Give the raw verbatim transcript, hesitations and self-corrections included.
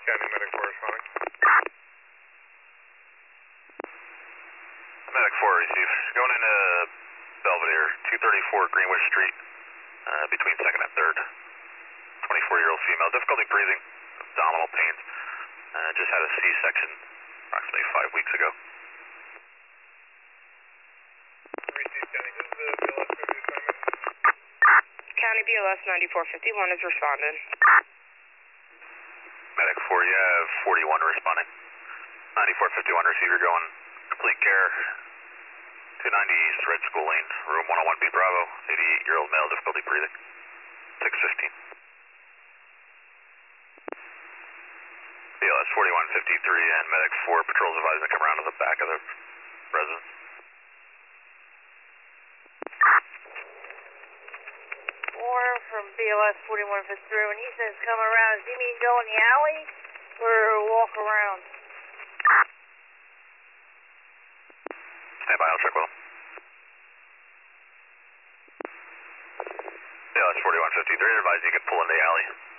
County Medic four responding. Medic four, receive. Going into Belvedere, two thirty-four Greenwich Street, uh, between second and third. twenty-four-year-old female, difficulty breathing, abdominal pains. Uh, just had a C-section approximately five weeks ago. Receive County, this is the B L S fifty assignment. County B L S ninety-four fifty-one is responding. Medic four, you have forty-one responding. ninety-four fifty-one receiver going complete care. two ninety East Red School Lane, room one oh one B Bravo, eighty-eight-year-old male, difficulty breathing. six fifteen. B L S forty-one fifty-three and Medic four, patrols advised to come around to the back of the residence. Warren from B L S forty-one fifty-three, when he says come around, does he mean go in the alley or walk around? Stand by, I'll check with him. B L S forty-one fifty-three, advised you can pull in the alley.